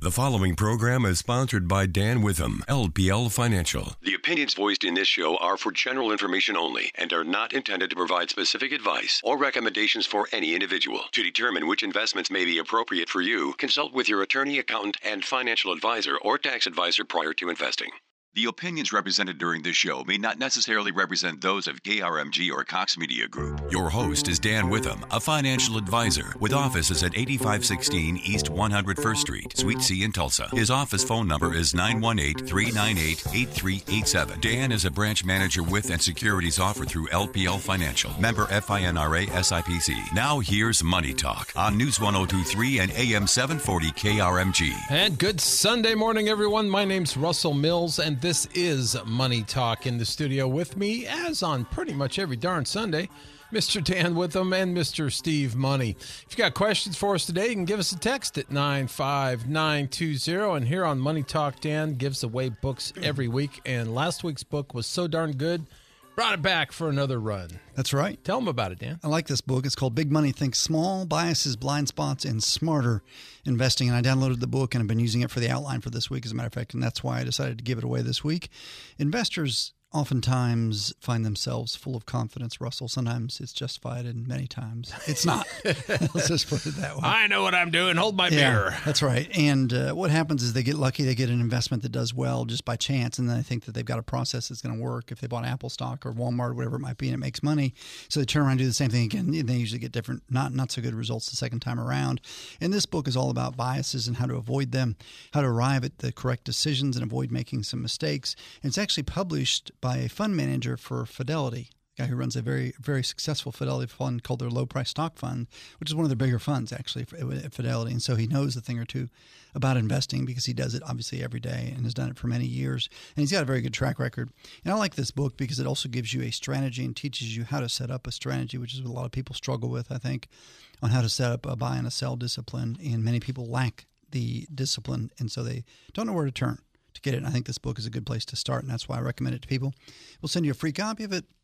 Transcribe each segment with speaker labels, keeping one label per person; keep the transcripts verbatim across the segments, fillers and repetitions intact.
Speaker 1: The following program is sponsored by Dan Witham, L P L Financial. The opinions voiced in this show are for general information only and are not intended to provide specific advice or recommendations for any individual. To determine which investments may be appropriate for you, consult with your attorney, accountant, and financial advisor or tax advisor prior to investing. The opinions represented during this show may not necessarily represent those of K R M G or Cox Media Group. Your host is Dan Witham, a financial advisor with offices at eighty-five sixteen East one hundred first Street, Suite C in Tulsa. His office phone number is nine one eight, three nine eight, eight three eight seven. Dan is a branch manager with and securities offered through L P L Financial. Member FINRA S I P C. Now here's Money Talk on News one oh two point three and A M seven forty K R M G.
Speaker 2: And good Sunday morning, everyone. My name's Russell Mills, and this is Money Talk. In the studio with me, as on pretty much every darn Sunday, Mister Dan Witham and Mister Steve Money. If you got questions for us today, you can give us a text at nine five nine two zero. And here on Money Talk, Dan gives away books every week. And last week's book was so darn good, brought it back for another run.
Speaker 3: That's right.
Speaker 2: Tell them about it, Dan.
Speaker 3: I like this book. It's called Big Money Think Small, Biases, Blind Spots, and Smarter Investing. And I downloaded the book and have been using it for the outline for this week, as a matter of fact, and that's why I decided to give it away this week. Investors oftentimes find themselves full of confidence, Russell. Sometimes it's justified, and many times it's not. Let's just put it that way.
Speaker 2: I know what I'm doing. Hold my
Speaker 3: yeah,
Speaker 2: beer.
Speaker 3: That's right. And uh, what happens is they get lucky. They get an investment that does well just by chance, and then they think that they've got a process that's going to work. If they bought Apple stock or Walmart or whatever it might be, and it makes money, so they turn around and do the same thing again, and they usually get different, not, not so good results the second time around. And this book is all about biases and how to avoid them, how to arrive at the correct decisions and avoid making some mistakes. And it's actually published by a fund manager for Fidelity, a guy who runs a very, very successful Fidelity fund called their Low Price Stock Fund, which is one of their bigger funds, actually, at Fidelity. And so he knows a thing or two about investing because he does it, obviously, every day and has done it for many years. And he's got a very good track record. And I like this book because it also gives you a strategy and teaches you how to set up a strategy, which is what a lot of people struggle with, I think, on how to set up a buy and a sell discipline. And many people lack the discipline, and so they don't know where to turn to get it. And I think this book is a good place to start, and that's why I recommend it to people. We'll send you a free copy of it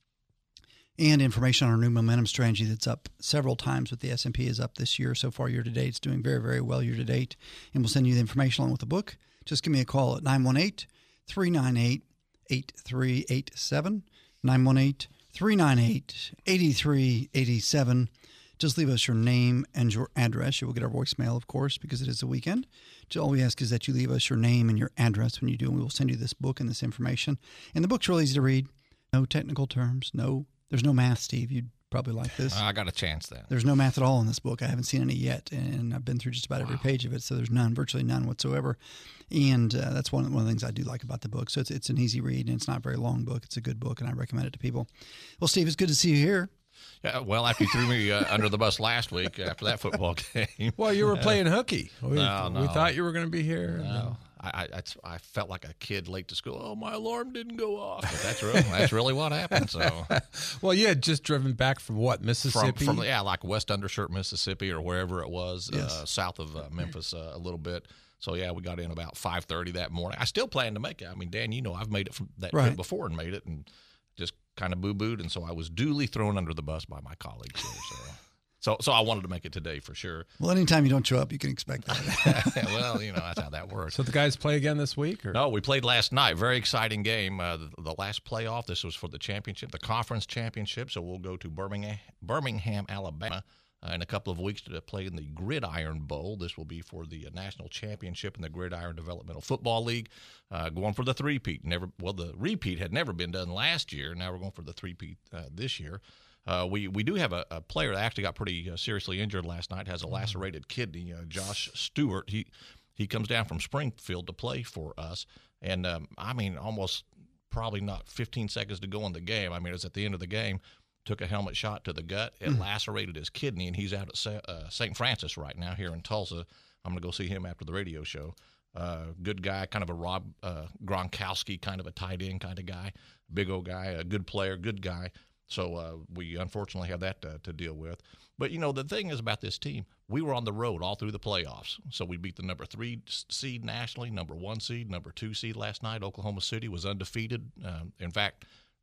Speaker 3: and information on our new momentum strategy that's up several times with the S and P is up this year. So far, year to date, it's doing very, very well year to date. And we'll send you the information along with the book. Just give me a call at nine one eight, three nine eight, eight three eight seven, nine one eight, three nine eight, eight three eight seven. Just leave us your name and your address. You will get our voicemail, of course, because it is the weekend. All we ask is that you leave us your name and your address when you do, and we will send you this book and this information. And the book's really easy to read. No technical terms. No, there's no math, Steve. You'd probably like this.
Speaker 4: I got a chance then.
Speaker 3: There's no math at all in this book. I haven't seen any yet, and I've been through just about every
Speaker 4: Wow.
Speaker 3: page of it, so there's none, virtually none whatsoever. And uh, that's one of, one of the things I do like about the book. So it's, it's an easy read, and it's not a very long book. It's a good book, and I recommend it to people. Well, Steve, it's good to see you here.
Speaker 4: Yeah, well, after you threw me uh, under the bus last week after that football game.
Speaker 2: Well, you were playing hooky. We,
Speaker 4: No, no.
Speaker 2: we thought you were going to be here.
Speaker 4: No, I, I I felt like a kid late to school. Oh, my alarm didn't go off. But that's really that's really what happened. So,
Speaker 2: Well, you had just driven back from what,
Speaker 4: from,
Speaker 2: Mississippi?
Speaker 4: from yeah, like West Undershirt, Mississippi, or wherever it was,
Speaker 3: Yes.
Speaker 4: uh, south of uh, Memphis uh, a little bit. So yeah, we got in about five thirty that morning. I still plan to make it. I mean, Dan, you know, I've made it from that
Speaker 3: Right.
Speaker 4: trip before and made it, and just kind of boo-booed, and so I was duly thrown under the bus by my colleagues here. So, so, so I wanted to make it today for sure.
Speaker 3: Well, anytime you don't show up, you can expect that.
Speaker 4: Well, you know, that's how that works.
Speaker 2: So the guys play again this week? Or?
Speaker 4: No, we played last night. Very exciting game. Uh, the, the last playoff. This was for the championship, the conference championship. So we'll go to Birmingham, Birmingham, Alabama, uh, in a couple of weeks to play in the Gridiron Bowl. This will be for the uh, national championship in the Gridiron Developmental Football League. Uh, going for the three-peat. Never, well, the repeat had never been done last year. Now we're going for the three-peat uh, this year. Uh, we, we do have a, a player that actually got pretty uh, seriously injured last night, has a lacerated kidney, uh, Josh Stewart. He he comes down from Springfield to play for us. And, um, I mean, almost probably not fifteen seconds to go in the game. I mean, it was at the end of the game. Took a helmet shot to the gut. It mm. lacerated his kidney, and he's out at Sa- uh, Saint Francis right now here in Tulsa. I'm going to go see him after the radio show. Uh, good guy, kind of a Rob uh, Gronkowski, kind of a tight end kind of guy. Big old guy, a good player, good guy. So uh, we unfortunately have that to, to deal with. But, you know, the thing is about this team, we were on the road all through the playoffs. So we beat the number three seed nationally, number one seed, number two seed last night. Oklahoma City was undefeated. Uh, in fact,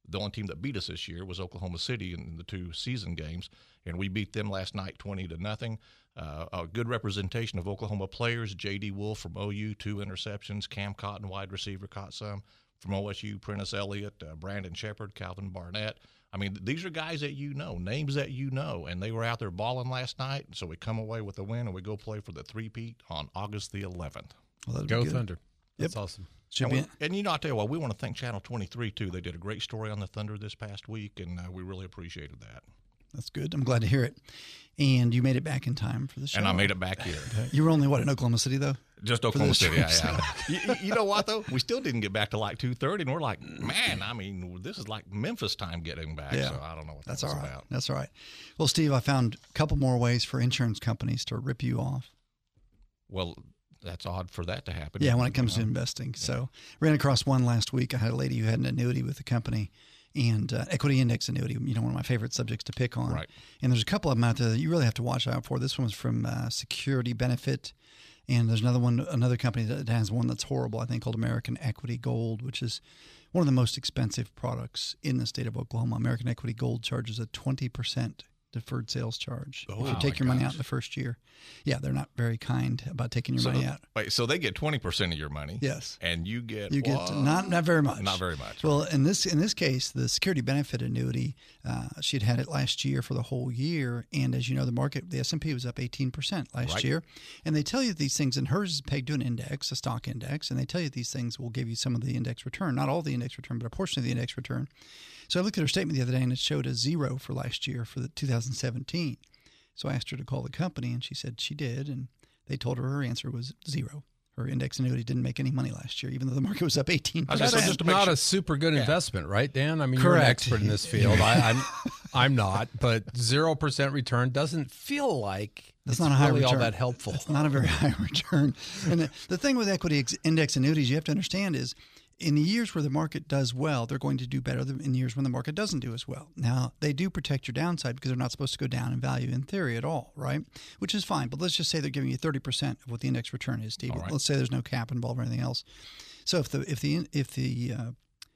Speaker 4: The only team that beat us this year was Oklahoma City in the two season games, and we beat them last night twenty to nothing. Uh, a good representation of Oklahoma players. J D. Wolf from O U, two interceptions. Cam Cotton, wide receiver, caught some. From O S U, Prentice Elliott, uh, Brandon Shepard, Calvin Barnett. I mean, these are guys that you know, names that you know, and they were out there balling last night, so we come away with a win, and we go play for the three-peat on August the eleventh.
Speaker 3: Well,
Speaker 2: Go Thunder. That's yep. awesome.
Speaker 3: Should
Speaker 4: and,
Speaker 3: be
Speaker 4: we, and you know, I'll tell you what, we want to thank Channel twenty-three, too. They did a great story on the Thunder this past week, and uh, we really appreciated that.
Speaker 3: That's good. I'm glad to hear it. And you made it back in time for the show.
Speaker 4: And I made it back here.
Speaker 3: You were only, what, in Oklahoma City, though?
Speaker 4: Just Oklahoma City, yeah. yeah. you, you know what, though? We still didn't get back to like two thirty, and we're like, man, I mean, this is like Memphis time getting back,
Speaker 3: yeah.
Speaker 4: so I don't know what
Speaker 3: that's
Speaker 4: that was
Speaker 3: all right.
Speaker 4: about.
Speaker 3: That's all right. Well, Steve, I found a couple more ways for insurance companies to rip you off.
Speaker 4: Well, that's odd for that to happen.
Speaker 3: Yeah, when it comes
Speaker 4: you know?
Speaker 3: to investing.
Speaker 4: Yeah.
Speaker 3: So ran across one last week. I had a lady who had an annuity with the company, and uh, equity index annuity, you know, one of my favorite subjects to pick on.
Speaker 4: Right.
Speaker 3: And there's a couple of them out there that you really have to watch out for. This one was from uh, Security Benefit, and there's another one, another company that has one that's horrible, I think, called American Equity Gold, which is one of the most expensive products in the state of Oklahoma. American Equity Gold charges a twenty percent deferred sales charge
Speaker 4: Oh,
Speaker 3: if you take your money
Speaker 4: gosh.
Speaker 3: out in the first year. Yeah, they're not very kind about taking your
Speaker 4: so,
Speaker 3: money out.
Speaker 4: Wait, so they get twenty percent of your money?
Speaker 3: Yes.
Speaker 4: And you get
Speaker 3: You get
Speaker 4: what?
Speaker 3: not not very much.
Speaker 4: Not very much.
Speaker 3: Well, in this in this case, the security benefit annuity, uh, she'd had it last year for the whole year, and as you know, the market, the S and P was up eighteen percent last
Speaker 4: Right.
Speaker 3: year, and they tell you these things, and hers is pegged to an index, a stock index, and they tell you these things will give you some of the index return, not all the index return, but a portion of the index return. So I looked at her statement the other day, and it showed a zero for last year for the two thousand seventeen. So I asked her to call the company, and she said she did, and they told her her answer was zero. Her index annuity didn't make any money last year, even though the market was up eighteen
Speaker 4: I was
Speaker 3: percent.
Speaker 4: gonna say,
Speaker 2: That's
Speaker 4: just to make
Speaker 2: not
Speaker 4: sure-
Speaker 2: a super good
Speaker 4: Yeah.
Speaker 2: investment, right, Dan? I mean, you're an
Speaker 3: Correct.
Speaker 2: expert in this field. I, I'm, I'm not, but zero percent return doesn't feel like
Speaker 3: That's
Speaker 2: it's
Speaker 3: not a high
Speaker 2: really
Speaker 3: return.
Speaker 2: all that helpful.
Speaker 3: It's not a very high return. And the, the thing with equity ex- index annuities you have to understand is in the years where the market does well, they're going to do better than in years when the market doesn't do as well. Now, they do protect your downside because they're not supposed to go down in value in theory at all, right? Which is fine. But let's just say they're giving you thirty percent of what the index return is, Steve.
Speaker 4: All right.
Speaker 3: Let's say there's no cap involved or anything else. So if the if the if the uh,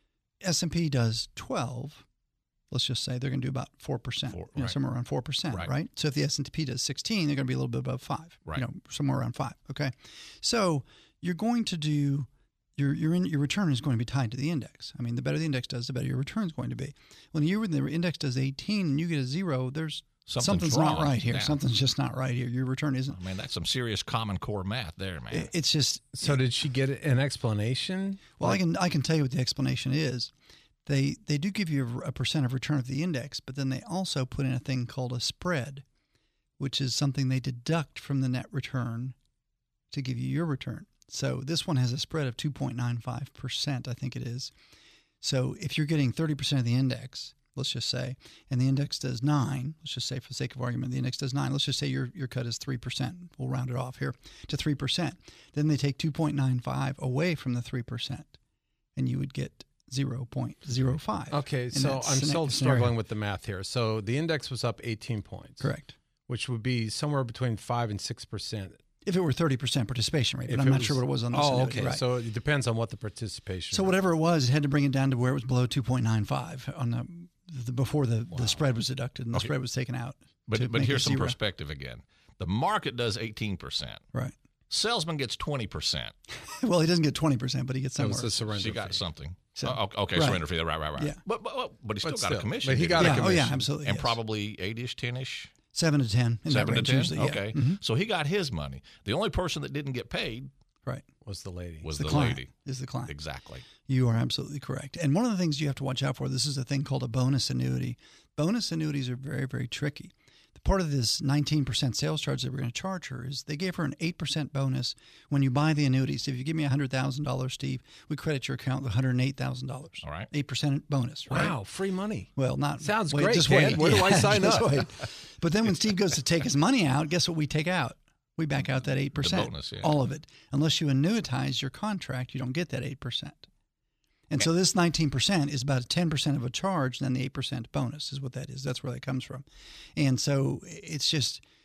Speaker 3: S and P does twelve, let's just say they're going to do about four percent,
Speaker 4: Four,
Speaker 3: you know,
Speaker 4: right.
Speaker 3: somewhere around four percent,
Speaker 4: Right.
Speaker 3: right? So if the S and P does sixteen, they're going to be a little bit above five,
Speaker 4: Right.
Speaker 3: you know, somewhere around five, okay? So you're going to do, your your in, your return is going to be tied to the index. I mean, the better the index does, the better your return is going to be. When the year when the index does eighteen and you get a zero, there's
Speaker 4: Something's
Speaker 3: something's not
Speaker 4: wrong.
Speaker 3: right here.
Speaker 4: Yeah.
Speaker 3: Something's just not right here. Your return isn't.
Speaker 4: I mean, that's some serious Common Core math there, man.
Speaker 3: it- It's just,
Speaker 2: So did she get an explanation?
Speaker 3: well, I can I can tell you what the explanation is. They they do give you a, a percent of return of the index, but then they also put in a thing called a spread, which is something they deduct from the net return to give you your return. So this one has a spread of two point nine five percent, I think it is. So if you're getting thirty percent of the index, let's just say, and the index does nine, let's just say for the sake of argument, the index does nine, let's just say your, your cut is three percent. We'll round it off here to three percent. Then they take two point nine five away from the three percent, and you would get zero point zero five.
Speaker 2: Okay,
Speaker 3: in
Speaker 2: so
Speaker 3: that
Speaker 2: I'm
Speaker 3: scena-
Speaker 2: still
Speaker 3: scenario.
Speaker 2: struggling with the math here. So the index was up eighteen points.
Speaker 3: Correct.
Speaker 2: Which would be somewhere between five and six percent.
Speaker 3: If it were thirty percent participation rate, but
Speaker 2: If
Speaker 3: I'm
Speaker 2: it
Speaker 3: not
Speaker 2: was-
Speaker 3: sure what it was on this.
Speaker 2: Oh,
Speaker 3: annuity,
Speaker 2: okay.
Speaker 3: right.
Speaker 2: So it depends on what the participation.
Speaker 3: So
Speaker 2: rate-
Speaker 3: whatever it was, it had to bring it down to where it was below two point nine five on the, the before the, the spread was deducted and the
Speaker 4: Okay.
Speaker 3: spread was taken out. to
Speaker 4: But but
Speaker 3: make it
Speaker 4: here's some
Speaker 3: zero.
Speaker 4: perspective again. The market does eighteen percent.
Speaker 3: Right.
Speaker 4: Salesman gets twenty percent.
Speaker 3: Well, he doesn't get twenty percent, but he gets
Speaker 2: that
Speaker 3: somewhere.
Speaker 2: was the surrender.
Speaker 4: She got
Speaker 2: fee.
Speaker 4: something.
Speaker 3: So-
Speaker 4: Oh, okay,
Speaker 3: right.
Speaker 4: surrender fee. Right, right, right.
Speaker 3: Yeah.
Speaker 4: But, but but he still
Speaker 2: But
Speaker 4: got
Speaker 2: still.
Speaker 4: a commission.
Speaker 2: But he
Speaker 4: didn't
Speaker 2: got a
Speaker 3: yeah. Oh, yeah,
Speaker 2: commission.
Speaker 3: absolutely.
Speaker 4: and
Speaker 3: yes.
Speaker 4: probably eight-ish, ten-ish,
Speaker 3: seven to ten. In
Speaker 4: seven
Speaker 3: that
Speaker 4: to
Speaker 3: range
Speaker 4: ten.
Speaker 3: usually, yeah.
Speaker 4: Okay,
Speaker 3: Mhm.
Speaker 4: so he got his money. The only person that didn't get paid
Speaker 3: Right.
Speaker 2: Was the lady.
Speaker 4: was
Speaker 3: The,
Speaker 4: the,
Speaker 3: client
Speaker 4: lady.
Speaker 3: is the client.
Speaker 4: Exactly.
Speaker 3: You are absolutely correct. And one of the things you have to watch out for, this is a thing called a bonus annuity. Bonus annuities are very, very tricky. The part of this nineteen percent sales charge that we're going to charge her is they gave her an eight percent bonus when you buy the annuities. If you give me one hundred thousand dollars, Steve, we credit your account with one hundred eight thousand dollars.
Speaker 4: All right.
Speaker 3: eight percent bonus, right?
Speaker 2: Wow, free money.
Speaker 3: Well, not
Speaker 2: Sounds
Speaker 3: wait,
Speaker 2: great,
Speaker 3: Just
Speaker 2: Dan.
Speaker 3: wait.
Speaker 2: Where do I sign
Speaker 3: just
Speaker 2: up?
Speaker 3: wait. But then when Steve goes to take his money out, guess what we take out? We back out that eight percent.
Speaker 4: bonus, yeah.
Speaker 3: All of it. Unless you annuitize your contract, you don't get that eight percent. And so this nineteen percent is about ten percent of a charge, and then the eight percent bonus is what that is. That's where that comes from. And so it's just,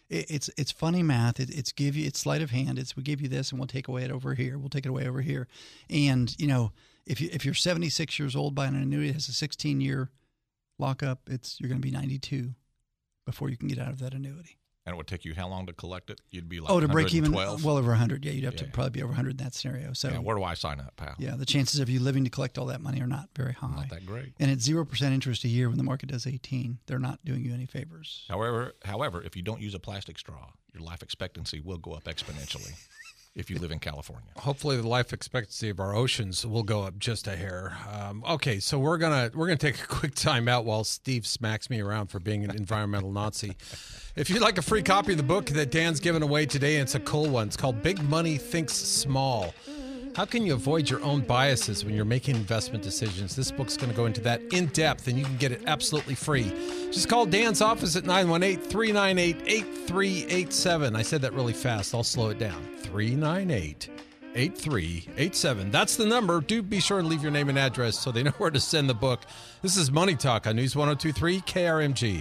Speaker 3: it, it's it's funny math. It, it's give you it's sleight of hand. It's we give you this and we'll take away it over here. We'll take it away over here. And you know, if you if you're seventy-six years old buying an annuity that has a sixteen year lockup, it's you're going to be ninety-two before you can get out of that annuity.
Speaker 4: And it would take you how long to collect it? You'd be like
Speaker 3: oh, to break even,
Speaker 4: well
Speaker 3: over one hundred. Yeah, you'd have
Speaker 4: yeah.
Speaker 3: to probably be over one hundred in that scenario. So
Speaker 4: yeah, where do I sign up, pal?
Speaker 3: Yeah, the chances of you living to collect all that money are not very high.
Speaker 4: Not that great.
Speaker 3: And at zero percent interest a year when the market does eighteen, they're not doing you any favors.
Speaker 4: However, however, if you don't use a plastic straw, your life expectancy will go up exponentially. If you live in California.
Speaker 2: Hopefully the life expectancy of our oceans will go up just a hair. Um, okay, so we're gonna we're gonna take a quick time out while Steve smacks me around for being an environmental Nazi. If you'd like a free copy of the book that Dan's giving away today, it's a cool one. It's called Big Money Thinks Small. How can you avoid your own biases when you're making investment decisions? This book's going to go into that in depth, and you can get it absolutely free. Just call Dan's office at nine one eight, three nine eight, eight three eight seven. I said that really fast. I'll slow it down. three nine eight, eight three eight seven. That's the number. Do be sure and leave your name and address so they know where to send the book. This is Money Talk on News one oh two point three K R M G.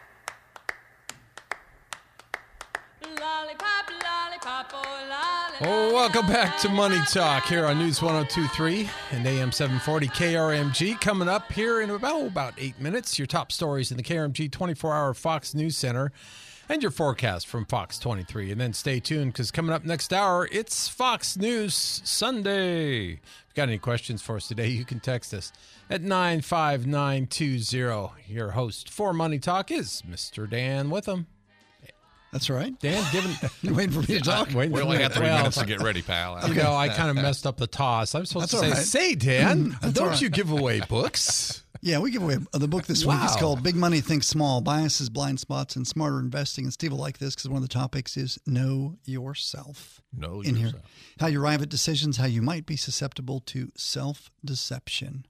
Speaker 2: Oh, welcome back to Money Talk here on News one oh two point three and A M seven forty K R M G. Coming up here in about, oh, about eight minutes, your top stories in the K R M G twenty-four hour Fox News Center and your forecast from Fox twenty-three. And then stay tuned because coming up next hour, it's Fox News Sunday. If you got any questions for us today, you can text us at nine five nine two zero. Your host for Money Talk is Mister Dan Witham.
Speaker 3: That's right.
Speaker 2: Dan, given
Speaker 3: you're waiting for me to talk.
Speaker 4: We only have three well, minutes to get ready, pal.
Speaker 2: You know, I kind of messed up the toss. I'm supposed
Speaker 3: That's
Speaker 2: to say,
Speaker 3: right.
Speaker 2: say, Dan,
Speaker 3: That's
Speaker 2: don't
Speaker 3: right.
Speaker 2: you give away books?
Speaker 3: Yeah, we give away the book this
Speaker 2: Wow.
Speaker 3: week. It's called Big Money Think Small, Biases, Blind Spots, and Smarter Investing. And Steve will like this because one of the topics is Know Yourself.
Speaker 4: Know
Speaker 3: in
Speaker 4: yourself.
Speaker 3: Here. How you arrive at decisions, how you might be susceptible to self-deception.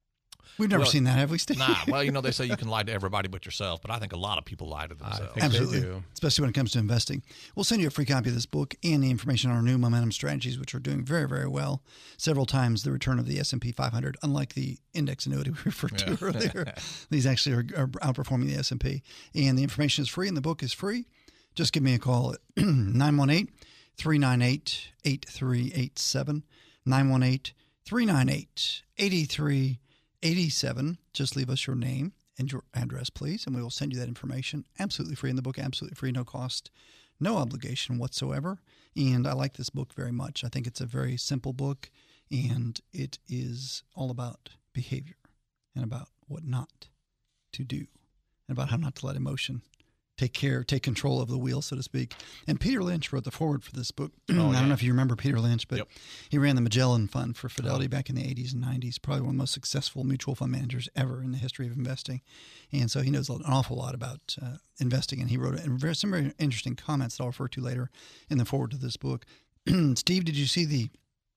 Speaker 3: We've never
Speaker 4: Well,
Speaker 3: seen that, have we, Steve?
Speaker 4: Nah, well, you know, they say you can lie to everybody but yourself, but I think a lot of people lie to
Speaker 2: I
Speaker 4: themselves.
Speaker 2: think
Speaker 3: Absolutely,
Speaker 2: they do.
Speaker 3: especially when it comes to investing. We'll send you a free copy of this book and the information on our new momentum strategies, which are doing very, very well. Several times the return of the S and P five hundred, unlike the index annuity we referred to
Speaker 4: Yeah.
Speaker 3: earlier. These actually are, are outperforming the S and P. And the information is free and the book is free. Just give me a call at nine one eight, three nine eight, eight three eight seven, nine one eight, three nine eight, eight three eight seven. Just leave us your name and your address, please, and we will send you that information absolutely free in the book, absolutely free, no cost, no obligation whatsoever. And I like this book very much. I think it's a very simple book, and it is all about behavior and about what not to do and about how not to let emotion take care, take control of the wheel, so to speak. And Peter Lynch wrote the foreword for this book.
Speaker 4: Oh,
Speaker 3: I
Speaker 4: yeah.
Speaker 3: don't know if you remember Peter Lynch, but
Speaker 4: Yep.
Speaker 3: he ran the Magellan Fund for Fidelity
Speaker 4: Oh.
Speaker 3: back in the eighties and nineties, probably one of the most successful mutual fund managers ever in the history of investing. And so he knows an awful lot about uh, investing, and he wrote a, very, some very interesting comments that I'll refer to later in the foreword to this book. Steve, did you see the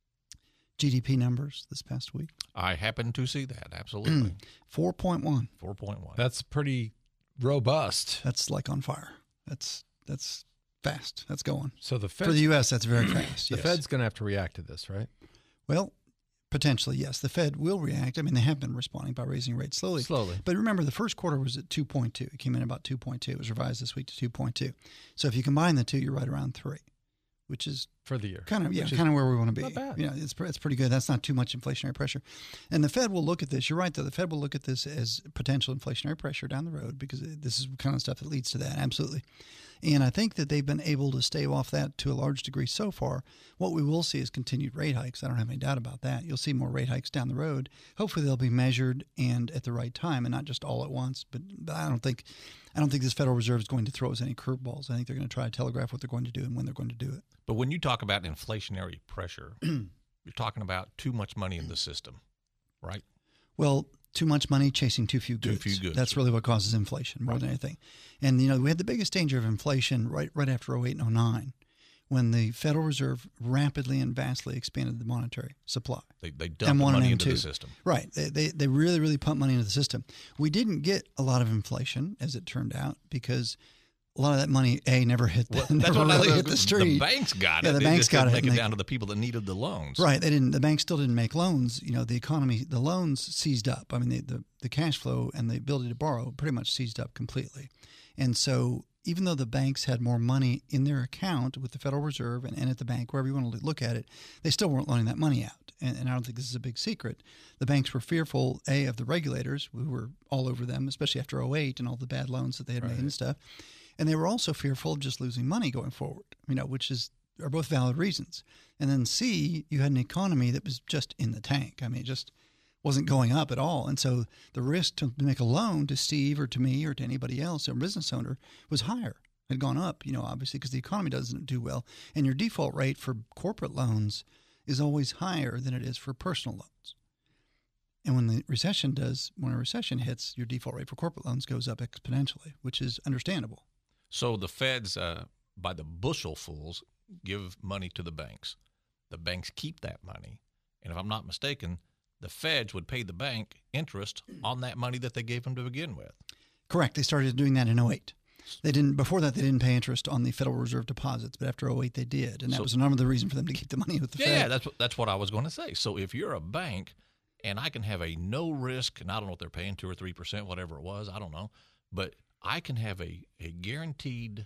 Speaker 3: G D P numbers this past week?
Speaker 4: I happen to see that, absolutely.
Speaker 3: four point one.
Speaker 4: four point one.
Speaker 2: That's pretty robust.
Speaker 3: That's like on fire. That's that's fast. That's going.
Speaker 2: So the Fed,
Speaker 3: For the U S, that's very fast.
Speaker 2: the
Speaker 3: yes.
Speaker 2: Fed's going to have to react to this, right?
Speaker 3: Well, potentially, yes. The Fed will react. I mean, they have been responding by raising rates slowly.
Speaker 2: Slowly.
Speaker 3: But remember, the first quarter was at two point two. It came in about two point two. It was revised this week to two point two. So if you combine the two, you're right around three, which is
Speaker 2: For the year.
Speaker 3: kind of yeah,
Speaker 2: Which is
Speaker 3: kind of where we want to be.
Speaker 2: not bad.
Speaker 3: You know, it's pre- it's pretty good. That's not too much inflationary pressure. And the Fed will look at this. You're right, though. The Fed will look at this as potential inflationary pressure down the road because it- this is kind of stuff that leads to that. Absolutely. And I think that they've been able to stave off that to a large degree so far. What we will see is continued rate hikes. I don't have any doubt about that. You'll see more rate hikes down the road. Hopefully they'll be measured and at the right time and not just all at once. But, but I don't think I don't think this Federal Reserve is going to throw us any curveballs. I think they're going to try to telegraph what they're going to do and when they're going to do it.
Speaker 4: But when you talk about inflationary pressure, you're talking about too much money in the system, right?
Speaker 3: Well, too much money chasing too few
Speaker 4: Too
Speaker 3: goods.
Speaker 4: few goods.
Speaker 3: That's really what causes inflation more than anything. And, you know, we had the biggest danger of inflation right right after oh eight and oh nine when the Federal Reserve rapidly and vastly expanded the monetary supply.
Speaker 4: They, they
Speaker 3: M
Speaker 4: dump the
Speaker 3: one and
Speaker 4: money
Speaker 3: M
Speaker 4: into
Speaker 3: two.
Speaker 4: the system.
Speaker 3: Right. They, they, they really, really pumped money into the system. We didn't get a lot of inflation, as it turned out, because a lot of that money, A, never hit the,
Speaker 4: Well,
Speaker 3: never
Speaker 4: that's what
Speaker 3: really
Speaker 4: I,
Speaker 3: hit the street.
Speaker 4: The banks got it.
Speaker 3: Yeah, the
Speaker 4: They
Speaker 3: banks
Speaker 4: just
Speaker 3: got
Speaker 4: didn't
Speaker 3: it,
Speaker 4: Make
Speaker 3: and
Speaker 4: it
Speaker 3: they-
Speaker 4: down to the people that needed the loans.
Speaker 3: Right. They didn't. The banks still didn't make loans. You know, the economy, the loans seized up. I mean, the, the, the cash flow and the ability to borrow pretty much seized up completely. And so even though the banks had more money in their account with the Federal Reserve and, and at the bank, wherever you want to look at it, they still weren't loaning that money out. And, and I don't think this is a big secret. The banks were fearful, A, of the regulators who were all over them, especially after oh eight and all the bad loans that they had
Speaker 2: Right.
Speaker 3: made and stuff. And they were also fearful of just losing money going forward, you know, which is are both valid reasons. And then C, you had an economy that was just in the tank. I mean, it just wasn't going up at all. And so the risk to make a loan to Steve or to me or to anybody else, a business owner, was higher. Had gone up, you know, obviously, because the economy doesn't do well. And your default rate for corporate loans is always higher than it is for personal loans. And when the recession does, when a recession hits, your default rate for corporate loans goes up exponentially, which is understandable.
Speaker 4: So the feds, uh, by the bushel-fulls, give money to the banks. The banks keep that money. And if I'm not mistaken, the feds would pay the bank interest on that money that they gave them to begin with.
Speaker 3: Correct. They started doing that in oh eight. They didn't before that. They didn't pay interest on the Federal Reserve deposits, but after oh eight they did, and that
Speaker 4: So-
Speaker 3: was another reason for them to keep the money with the
Speaker 4: Yeah,
Speaker 3: Fed.
Speaker 4: that's what, that's what I was going to say. So if you're a bank and I can have a no risk, and I don't know what they're paying, two or three percent, whatever it was, I don't know, but I can have a, a guaranteed,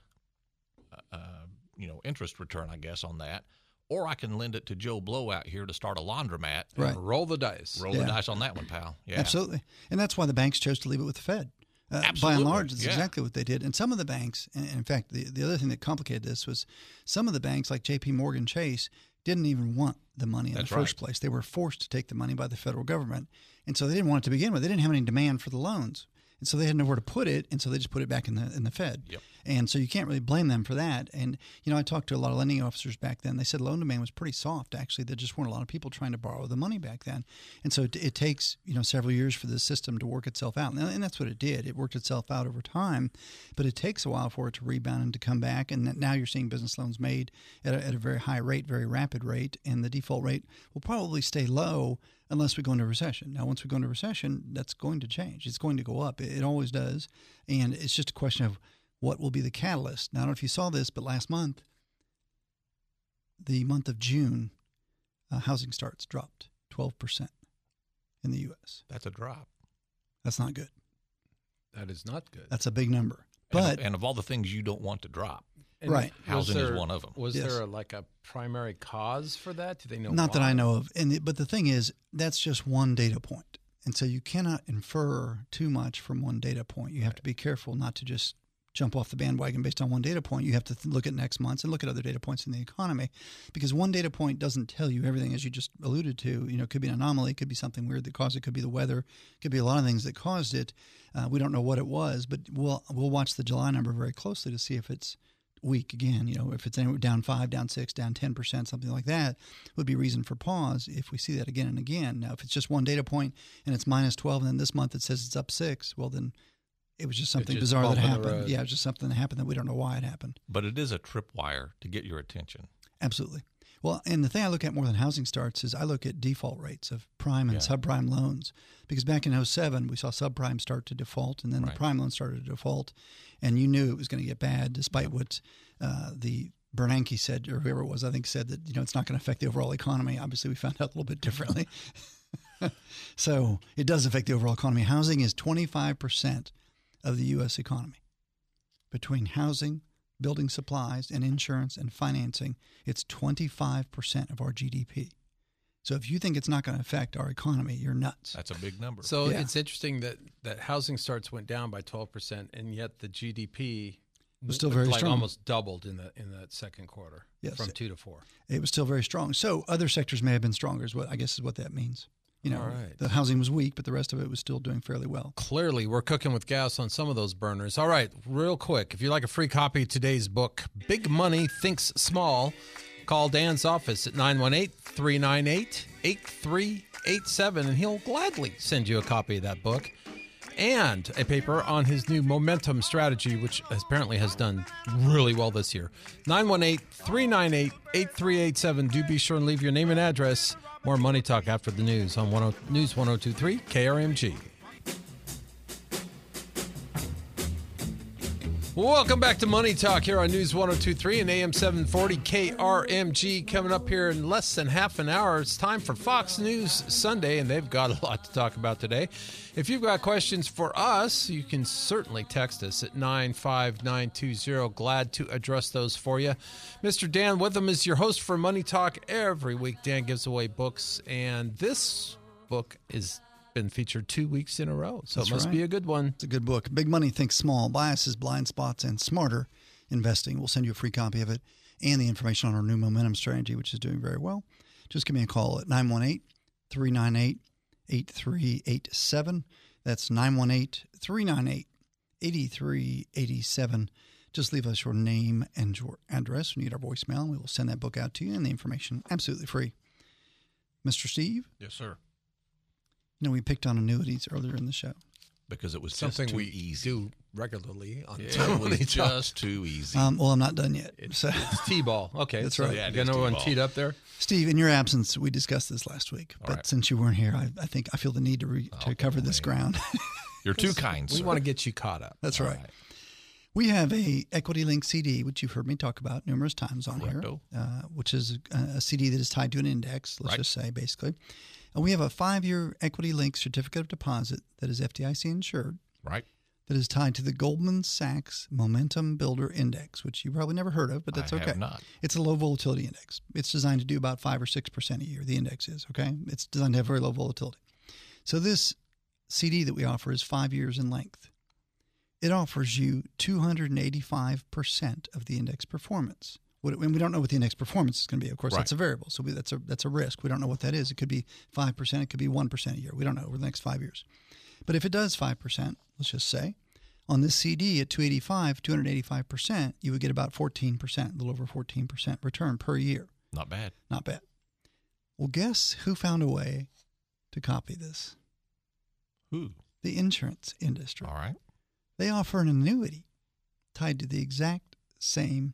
Speaker 4: uh, you know, interest return, I guess, on that, or I can lend it to Joe Blow out here to start a laundromat.
Speaker 3: Right.
Speaker 2: Roll the dice.
Speaker 4: Roll
Speaker 3: Yeah.
Speaker 4: the dice on that one, pal. Yeah,
Speaker 3: Absolutely, and that's why the banks chose to leave it with the Fed. Uh, by
Speaker 4: Absolutely,
Speaker 3: and large, that's
Speaker 4: yeah.
Speaker 3: exactly what they did. And some of the banks, and in fact, the, the other thing that complicated this was some of the banks, like J P Morgan Chase, didn't even want the money in
Speaker 4: That's
Speaker 3: the first
Speaker 4: right.
Speaker 3: place. They were forced to take the money by the federal government, and so they didn't want it to begin with. They didn't have any demand for the loans, and so they had nowhere to put it, and so they just put it back in the in the Fed.
Speaker 4: Yep.
Speaker 3: And so you can't really blame them for that. And you know, I talked to a lot of lending officers back then. They said loan demand was pretty soft. Actually, there just weren't a lot of people trying to borrow the money back then, and so it, it takes you know several years for the system to work itself out. And, and that's what it did. It worked itself out over time, but it takes a while for it to rebound and to come back. And now you're seeing business loans made at a, at a very high rate, very rapid rate, and the default rate will probably stay low unless we go into a recession. Now, once we go into a recession, that's going to change. It's going to go up. It, it always does, and it's just a question of what will be the catalyst. Now, I don't know if you saw this, but last month, the month of June, uh, housing starts dropped twelve percent in the U S.
Speaker 4: That's a drop.
Speaker 3: That's not good.
Speaker 2: That is not good.
Speaker 3: That's a big number.
Speaker 4: And,
Speaker 3: But
Speaker 4: and of all the things you don't want to drop,
Speaker 2: And
Speaker 3: right.
Speaker 2: was
Speaker 4: housing is
Speaker 2: there-
Speaker 4: one of them.
Speaker 2: Was
Speaker 3: Yes.
Speaker 2: there a, like a primary cause for that? Do they know?
Speaker 3: not that
Speaker 2: why?
Speaker 3: I know of. And the, but the thing is, that's just one data point. And so you cannot infer too much from one data point. You have to be careful not to just jump off the bandwagon based on one data point. You have to th- look at next month's and look at other data points in the economy, because one data point doesn't tell you everything, as you just alluded to. You know, it could be an anomaly, it could be something weird that caused it, it could be the weather, it could be a lot of things that caused it. Uh, we don't know what it was, but we'll we'll watch the July number very closely to see if it's weak again. You know, if it's anywhere down five, down six, down ten percent, something like that would be reason for pause if we see that again and again. Now, if it's just one data point and it's minus twelve, and then this month it says it's up six, well, then it was just something
Speaker 2: just
Speaker 3: bizarre that
Speaker 2: bump in the
Speaker 3: happened.
Speaker 2: road.
Speaker 3: Yeah, it was just something that happened that we don't know why it happened.
Speaker 4: But it is a tripwire to get your attention.
Speaker 3: Absolutely. Well, and the thing I look at more than housing starts is I look at default rates of prime and
Speaker 4: Yeah.
Speaker 3: subprime loans, because back in oh seven, we saw subprime start to default, and then
Speaker 4: Right.
Speaker 3: the prime loans started to default, and you knew it was going to get bad, despite what uh, the Bernanke said, or whoever it was, I think said that, you know, it's not going to affect the overall economy. Obviously, we found out a little bit differently. So it does affect the overall economy. Housing is twenty-five percent of the U S economy. Between housing, building supplies, and insurance and financing, it's twenty-five percent of our G D P. So if you think it's not going to affect our economy, you're nuts.
Speaker 4: That's a big number.
Speaker 2: So
Speaker 3: Yeah.
Speaker 2: it's interesting that, that housing starts went down by twelve percent, and yet the G D P
Speaker 3: Was still very
Speaker 2: like
Speaker 3: strong.
Speaker 2: almost doubled in the in that second quarter,
Speaker 3: Yes.
Speaker 2: from two to four.
Speaker 3: It was still very strong. So other sectors may have been stronger, is what I guess is what that means. You know,
Speaker 2: All right.
Speaker 3: the housing was weak, but the rest of it was still doing fairly well.
Speaker 2: Clearly, we're cooking with gas on some of those burners. All right, real quick, if you'd like a free copy of today's book, Big Money Thinks Small, call Dan's office at nine one eight, three nine eight, eight three eight seven, and he'll gladly send you a copy of that book and a paper on his new Momentum strategy, which apparently has done really well this year. nine one eight, three nine eight, eight three eight seven. Do be sure and leave your name and address. More Money Talk after the news on ten, News ten twenty-three K R M G. Welcome back to Money Talk here on News one oh two point three and A M seven forty K R M G. Coming up here in less than half an hour, it's time for Fox News Sunday, and they've got a lot to talk about today. If you've got questions for us, you can certainly text us at nine five nine two zero. Glad to address those for you. Mister Dan Witham is your host for Money Talk. Every week, Dan gives away books, and this book is been featured two weeks in a row, so
Speaker 3: That's
Speaker 2: it must
Speaker 3: right.
Speaker 2: be a good one.
Speaker 3: It's a good book. Big Money Thinks Small, Biases, Blind Spots, and Smarter Investing. We'll send you a free copy of it and the information on our new momentum strategy, which is doing very well. Just give me a call at nine one eight, three nine eight, eight three eight seven. That's nine one eight, three nine eight, eight three eight seven. Just leave us your name and your address. We need our voicemail, and we will send that book out to you and the information absolutely free. Mister Steve?
Speaker 4: Yes, sir.
Speaker 3: You know, we picked on annuities earlier in the show.
Speaker 4: Because it was
Speaker 2: Something
Speaker 4: just too
Speaker 2: we
Speaker 4: easy.
Speaker 2: do regularly on
Speaker 4: Yeah,
Speaker 2: Money
Speaker 4: it was
Speaker 2: Talk.
Speaker 4: just too easy.
Speaker 3: Um, well, I'm not done yet. So,
Speaker 2: It's T-ball. Okay.
Speaker 3: That's
Speaker 2: so
Speaker 3: right.
Speaker 4: Yeah, it
Speaker 2: you
Speaker 4: is
Speaker 2: got no one
Speaker 4: T-ball.
Speaker 2: teed up there?
Speaker 3: Steve, in your absence, we discussed this last week.
Speaker 4: All
Speaker 3: but
Speaker 4: right.
Speaker 3: since you weren't here, I, I think I feel the need to, re, to
Speaker 4: Oh,
Speaker 3: cover this
Speaker 4: wait.
Speaker 3: ground.
Speaker 4: You're too kind,
Speaker 2: We
Speaker 4: sir.
Speaker 2: want to get you caught up.
Speaker 3: That's
Speaker 4: All
Speaker 3: right. We have a Equity Link C D, which you've heard me talk about numerous times on
Speaker 4: Correcto.
Speaker 3: here, uh, which is a, a C D that is tied to an index, let's
Speaker 4: Right.
Speaker 3: just say, basically. And we have a five-year Equity Link certificate of deposit that is F D I C insured,
Speaker 4: Right?
Speaker 3: that is tied to the Goldman Sachs Momentum Builder Index, which you probably never heard of, but that's
Speaker 4: I
Speaker 3: okay.
Speaker 4: have not.
Speaker 3: It's a low volatility index. It's designed to do about five or six percent a year. The index is, okay? It's designed to have very low volatility. So this C D that we offer is five years in length. It offers you two hundred eighty-five percent of the index performance. What- And we don't know what the index performance is going to be. Of course,
Speaker 4: Right.
Speaker 3: that's a variable. So we, that's a that's a risk. We don't know what that is. It could be five percent. It could be one percent a year. We don't know over the next five years. But if it does five percent, let's just say, on this C D at two eighty-five, two hundred eighty-five percent, you would get about fourteen percent, a little over fourteen percent return per year.
Speaker 4: Not bad.
Speaker 3: Not bad. Well, guess who found a way to copy this?
Speaker 4: Who?
Speaker 3: The insurance industry.
Speaker 4: All right.
Speaker 3: They offer an annuity tied to the exact same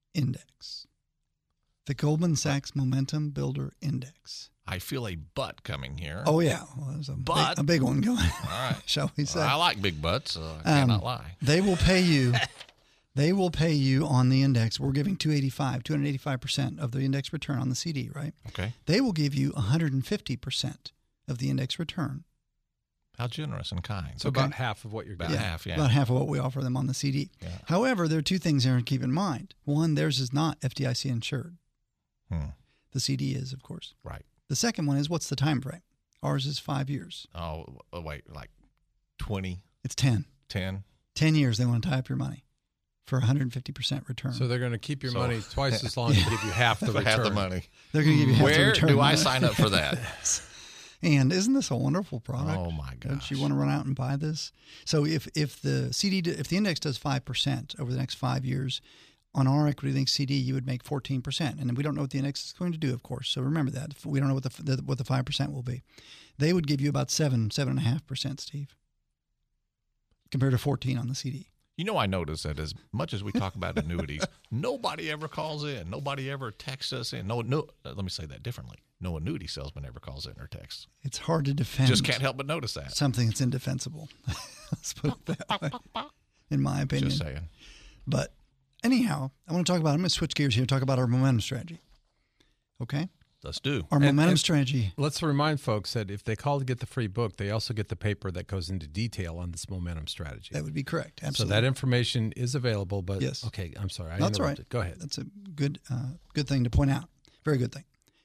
Speaker 3: index. The Goldman Sachs Momentum Builder Index.
Speaker 4: I feel a butt coming here.
Speaker 3: Oh, yeah. Well, there's a,
Speaker 4: But-
Speaker 3: big, a big one going,
Speaker 4: All right.
Speaker 3: shall we say.
Speaker 4: I like big butts, so I
Speaker 3: Um,
Speaker 4: cannot lie.
Speaker 3: They will pay you. They will pay you on the index. We're giving two eighty-five, two hundred eighty-five percent of the index return on the C D, right?
Speaker 4: Okay.
Speaker 3: They will give you one hundred fifty percent of the index return.
Speaker 4: How generous and kind.
Speaker 2: So
Speaker 3: Okay.
Speaker 2: about half of what you're
Speaker 4: About
Speaker 2: getting.
Speaker 4: half, yeah.
Speaker 3: About half of what we offer them on the C D.
Speaker 4: Yeah.
Speaker 3: However, there are two things there to keep in mind. One, theirs is not F D I C insured.
Speaker 4: Hmm.
Speaker 3: The C D is, of course.
Speaker 4: Right.
Speaker 3: The second one is, what's the time frame? Ours is five years.
Speaker 4: Oh, oh, wait, like twenty,
Speaker 3: It's ten.
Speaker 4: ten?
Speaker 3: ten years they want to tie up your money for one hundred fifty percent return.
Speaker 2: So they're going to keep your
Speaker 4: So-
Speaker 2: money twice as long and give you half the
Speaker 4: For
Speaker 2: return.
Speaker 4: half the money.
Speaker 3: They're going to give you half the
Speaker 4: Where
Speaker 3: return.
Speaker 4: do I sign up for that?
Speaker 3: And isn't this a wonderful product?
Speaker 4: Oh, my
Speaker 3: Don't
Speaker 4: gosh.
Speaker 3: you want to run out and buy this? So if if the C D, d- if the index does five percent over the next five years, on our Equity Link C D, you would make fourteen percent. And we don't know what the index is going to do, of course. So remember that. We don't know what the, the what the five percent will be. They would give you about seven, seven point five percent, Steve, compared to fourteen on the C D.
Speaker 4: You know, I notice that as much as we talk about annuities, nobody ever calls in. Nobody ever texts us in. No, no. uh, Let me say that differently. No annuity salesman ever calls in or texts.
Speaker 3: It's hard to defend.
Speaker 4: Just can't help but notice that.
Speaker 3: something that's indefensible. Let's put it that way, in my opinion.
Speaker 4: Just saying.
Speaker 3: But anyhow, I want to talk about, I'm going to switch gears here and talk about our momentum strategy. Okay?
Speaker 4: Let's do.
Speaker 3: Our
Speaker 2: And-
Speaker 3: momentum
Speaker 2: and-
Speaker 3: strategy.
Speaker 2: Let's remind folks that if they call to get the free book, they also get the paper that goes into detail on this momentum strategy.
Speaker 3: That would be correct.
Speaker 2: So
Speaker 3: Absolutely.
Speaker 2: that information is available, but
Speaker 3: Yes.
Speaker 2: okay, I'm sorry. I
Speaker 3: That's all right.
Speaker 2: interrupted. Go ahead.
Speaker 3: That's a good, uh, good thing to point out. Very good thing.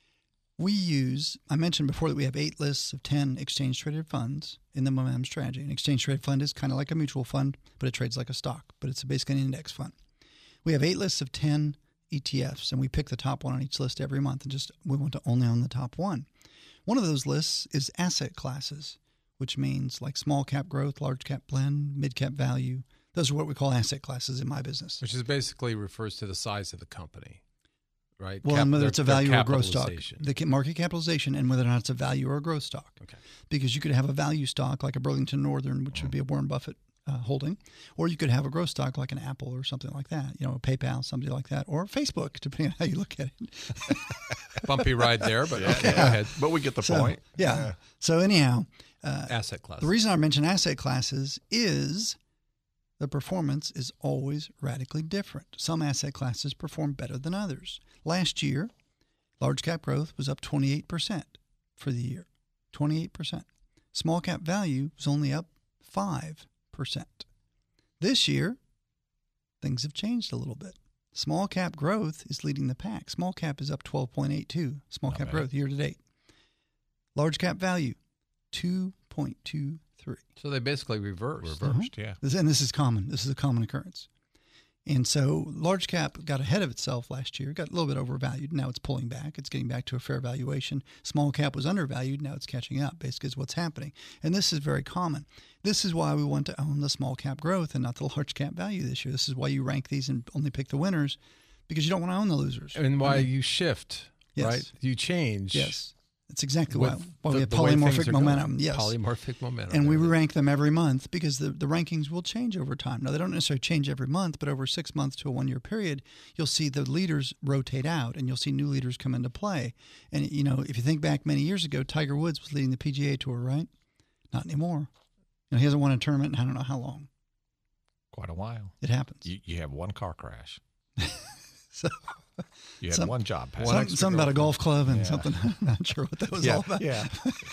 Speaker 3: We use, I mentioned before that we have eight lists of ten exchange traded funds in the momentum strategy. An exchange traded fund is kind of like a mutual fund, but it trades like a stock, but it's basically an index fund. We have eight lists of ten E T Fs, and we pick the top one on each list every month, and just we want to only own the top one. One of those lists is asset classes, which means like small cap growth, large cap blend, mid cap value. Those are what we call asset classes in my business.
Speaker 2: Which is basically refers to the size of the company, right?
Speaker 3: Well,
Speaker 2: Cap-
Speaker 3: and whether
Speaker 2: their-
Speaker 3: it's a
Speaker 2: their
Speaker 3: value or a growth stock,
Speaker 2: capitalization.
Speaker 3: the ca- market capitalization, and whether or not it's a value or a growth stock.
Speaker 2: Okay.
Speaker 3: Because you could have a value stock like a Burlington Northern, which would be a Warren Buffett uh, holding, or you could have a growth stock like an Apple or something like that, you know, a PayPal, something like that, or Facebook, depending on how you look at it.
Speaker 2: Bumpy ride there, but okay,
Speaker 4: Yeah.
Speaker 2: go ahead.
Speaker 4: But we get the
Speaker 3: So,
Speaker 4: point.
Speaker 3: Yeah. So anyhow, uh,
Speaker 2: Asset class.
Speaker 3: the reason I mention asset classes is the performance is always radically different. Some asset classes perform better than others. Last year, large cap growth was up twenty-eight percent for the year. twenty-eight percent. Small cap value was only up five percent. This year, things have changed a little bit. Small cap growth is leading the pack. Small cap is up twelve point eight two. Small
Speaker 4: Not
Speaker 3: cap
Speaker 4: bad.
Speaker 3: growth year to date. Large cap value, two point two three.
Speaker 2: So they basically reversed.
Speaker 4: Reversed, yeah.
Speaker 3: This, and this is common. This is a common occurrence. And so large cap got ahead of itself last year, got a little bit overvalued. Now it's pulling back. It's getting back to a fair valuation. Small cap was undervalued. Now it's catching up, basically is what's happening. And this is very common. This is why we want to own the small cap growth and not the large cap value this year. This is why you rank these and only pick the winners, because you don't want to own the losers.
Speaker 2: And why
Speaker 3: I mean,
Speaker 2: you shift,
Speaker 3: Yes.
Speaker 2: right? You change.
Speaker 3: yes. That's exactly
Speaker 2: with
Speaker 3: why, why
Speaker 2: the-
Speaker 3: we have
Speaker 2: the way things
Speaker 3: polymorphic
Speaker 2: are going.
Speaker 3: momentum. Yes.
Speaker 2: Polymorphic momentum.
Speaker 3: And we
Speaker 2: There it is.
Speaker 3: rank them every month because the, the rankings will change over time. Now, they don't necessarily change every month, but over six months to a one-year period, you'll see the leaders rotate out and you'll see new leaders come into play. And, you know, if you think back many years ago, Tiger Woods was leading the P G A Tour, right? Not anymore. You know, he hasn't won a tournament in I don't know how long.
Speaker 4: Quite a while.
Speaker 3: It happens.
Speaker 4: You, you have one car crash.
Speaker 3: So
Speaker 4: You had
Speaker 3: Some-
Speaker 4: one job pass.
Speaker 3: some, something about a golf club and
Speaker 4: Yeah.
Speaker 3: something. I'm not sure what that was
Speaker 4: yeah,
Speaker 3: all about.
Speaker 4: yeah.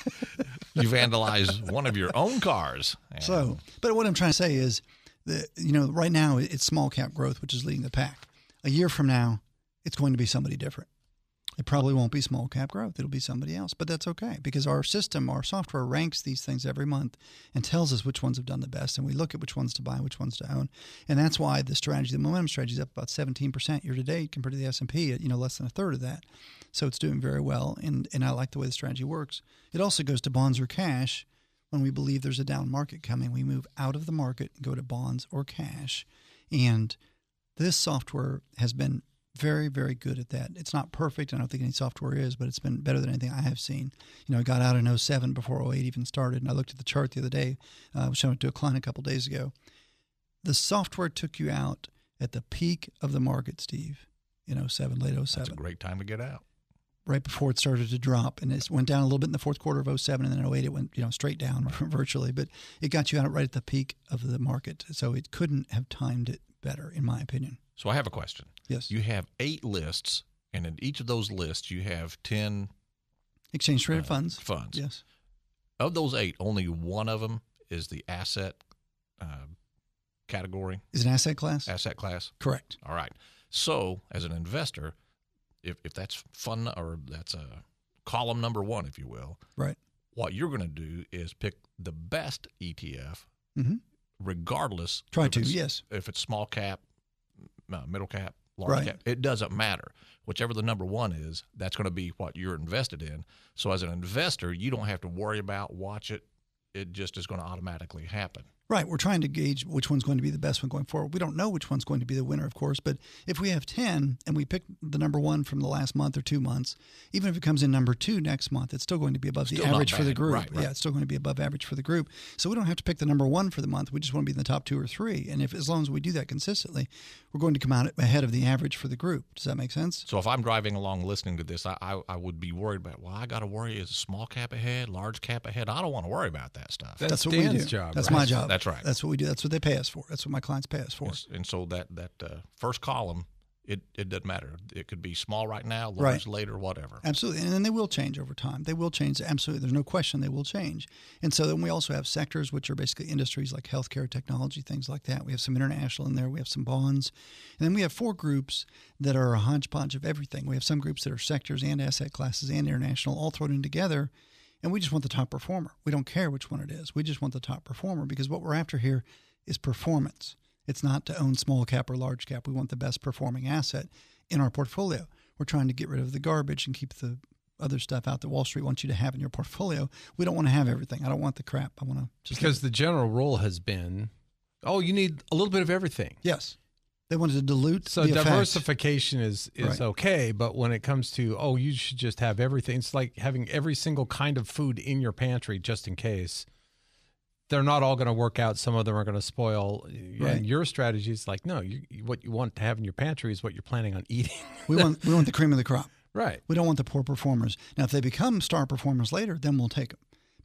Speaker 4: You vandalized one of your own cars. And
Speaker 3: So, but what I'm trying to say is that, you know, right now it's small cap growth, which is leading the pack. A year from now, it's going to be somebody different. It probably won't be small cap growth. It'll be somebody else, but that's okay because our system, our software ranks these things every month and tells us which ones have done the best. And we look at which ones to buy, which ones to own. And that's why the strategy, the momentum strategy is up about seventeen percent year to date compared to the S and P at, you know, less than a third of that. So it's doing very well. And, and I like the way the strategy works. It also goes to bonds or cash. When we believe there's a down market coming, we move out of the market and go to bonds or cash. And this software has been very, very good at that. It's not perfect. I don't think any software is, but it's been better than anything I have seen. You know, I got out in oh seven before oh eight even started, and I looked at the chart the other day. Uh, I was showing it to a client a couple days ago. The software took you out at the peak of the market, Steve, in oh seven, late oh seven.
Speaker 4: That's a great time to get out.
Speaker 3: Right before it started to drop, and it went down a little bit in the fourth quarter of oh seven, and then oh eight it went, you know, straight down virtually. But it got you out right at the peak of the market, so it couldn't have timed it better, in my opinion.
Speaker 4: So I have a question.
Speaker 3: Yes.
Speaker 4: You have eight lists, and in each of those lists, you have ten
Speaker 3: Exchange traded
Speaker 4: uh,
Speaker 3: funds.
Speaker 4: Funds.
Speaker 3: Yes.
Speaker 4: Of those eight, only one of them is the asset uh, category,
Speaker 3: Is it an asset class?
Speaker 4: asset class.
Speaker 3: Correct.
Speaker 4: All right. So as an investor, if if that's fun or that's a column number one, if you will,
Speaker 3: Right.
Speaker 4: what you're going to do is pick the best E T F,
Speaker 3: Mm-hmm.
Speaker 4: regardless.
Speaker 3: Try
Speaker 4: if
Speaker 3: to,
Speaker 4: it's-
Speaker 3: yes.
Speaker 4: If it's small cap, uh, middle cap, large
Speaker 3: Right.
Speaker 4: cap, it doesn't matter. Whichever the number one is, that's going to be what you're invested in. So as an investor, you don't have to worry about, watch it. It just is going to automatically happen.
Speaker 3: Right. We're trying to gauge which one's going to be the best one going forward. We don't know which one's going to be the winner, of course, but if we have ten and we pick the number one from the last month or two months, even if it comes in number two next month, it's still going to be above
Speaker 4: Still
Speaker 3: the
Speaker 4: not
Speaker 3: average for the
Speaker 4: bad.
Speaker 3: group.
Speaker 4: Right, right.
Speaker 3: Yeah, it's still going to be above average for the group. So we don't have to pick the number one for the month. We just want to be in the top two or three. And if as long as we do that consistently, we're going to come out ahead of the average for the group. Does that make sense?
Speaker 4: So if I'm driving along listening to this, I, I, I would be worried about, well, I got to worry, is small cap ahead, large cap ahead? I don't want to worry about that stuff.
Speaker 2: That's
Speaker 3: what we
Speaker 2: Dan's
Speaker 3: do.
Speaker 2: job,
Speaker 3: That's
Speaker 2: right?
Speaker 3: my job.
Speaker 4: That's right.
Speaker 3: That's what we do. That's what they pay us for. That's what my clients pay us for.
Speaker 4: And, and so that, that uh, first column, it, it doesn't matter. It could be small right now, large
Speaker 3: Right.
Speaker 4: later, whatever.
Speaker 3: Absolutely. And then they will change over time. They will change. Absolutely. There's no question they will change. And so then we also have sectors, which are basically industries like healthcare, technology, things like that. We have some international in there. We have some bonds. And then we have four groups that are a hodgepodge of everything. We have some groups that are sectors and asset classes and international all thrown in together. And we just want the top performer. We don't care which one it is. We just want the top performer because what we're after here is performance. It's not to own small cap or large cap. We want the best performing asset in our portfolio. We're trying to get rid of the garbage and keep the other stuff out that Wall Street wants you to have in your portfolio. We don't want to have everything. I don't want the crap. I want to just
Speaker 2: Because the general rule has been, oh, you need a little bit of everything.
Speaker 3: yes, they wanted to dilute
Speaker 2: So
Speaker 3: the effect.
Speaker 2: diversification is, is
Speaker 3: Right.
Speaker 2: okay, but when it comes to, oh, you should just have everything, it's like having every single kind of food in your pantry just in case. They're not all going to work out. Some of them are going to spoil.
Speaker 3: Right.
Speaker 2: And your strategy is like, no, you, what you want to have in your pantry is what you're planning on eating.
Speaker 3: We want we want the cream of the crop.
Speaker 2: Right.
Speaker 3: We don't want the poor performers. Now, if they become star performers later, then we'll take them.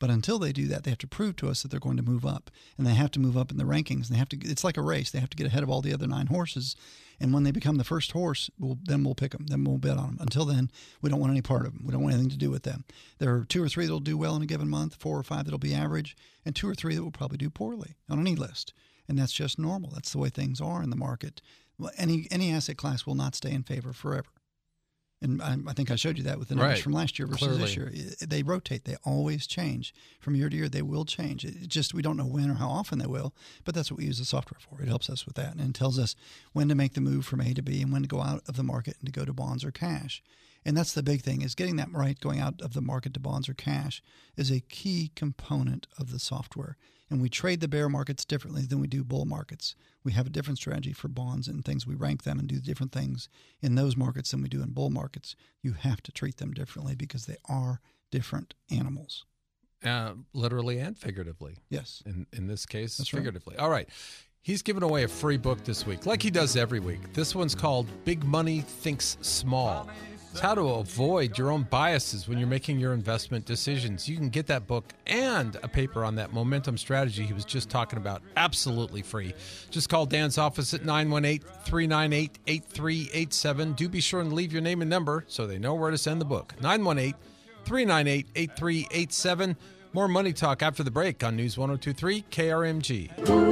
Speaker 3: But until they do that, they have to prove to us that they're going to move up, and they have to move up in the rankings. And they have to. It's like a race. They have to get ahead of all the other nine horses. And when they become the first horse, we'll, then we'll pick them. Then we'll bet on them. Until then, we don't want any part of them. We don't want anything to do with them. There are two or three that will do well in a given month, four or five that will be average, and two or three that will probably do poorly on any list. And that's just normal. That's the way things are in the market. Well, any any asset class will not stay in favor forever. And I, I think I showed you that with the numbers
Speaker 2: Right.
Speaker 3: from last year versus
Speaker 2: Clearly.
Speaker 3: this year. They rotate. They always change. From year to year, they will change. It just, we don't know when or how often they will, but that's what we use the software for. It helps us with that, and it tells us when to make the move from A to B and when to go out of the market and to go to bonds or cash. And that's the big thing, is getting that right, going out of the market to bonds or cash is a key component of the software. And we trade the bear markets differently than we do bull markets. We have a different strategy for bonds and things. We rank them and do different things in those markets than we do in bull markets. You have to treat them differently because they are different animals.
Speaker 2: Uh, literally and figuratively.
Speaker 3: Yes.
Speaker 2: In in this case,
Speaker 3: That's right.
Speaker 2: figuratively. All right. He's giving away a free book this week, like he does every week. This one's called Big Money Thinks Small. It's how to avoid your own biases when you're making your investment decisions. You can get that book and a paper on that momentum strategy he was just talking about absolutely free. Just call Dan's office at nine one eight, three nine eight, eight three eight seven. Do be sure and leave your name and number so they know where to send the book. nine one eight, three nine eight, eight three eight seven. More Money Talk after the break on News one oh two point three K R M G.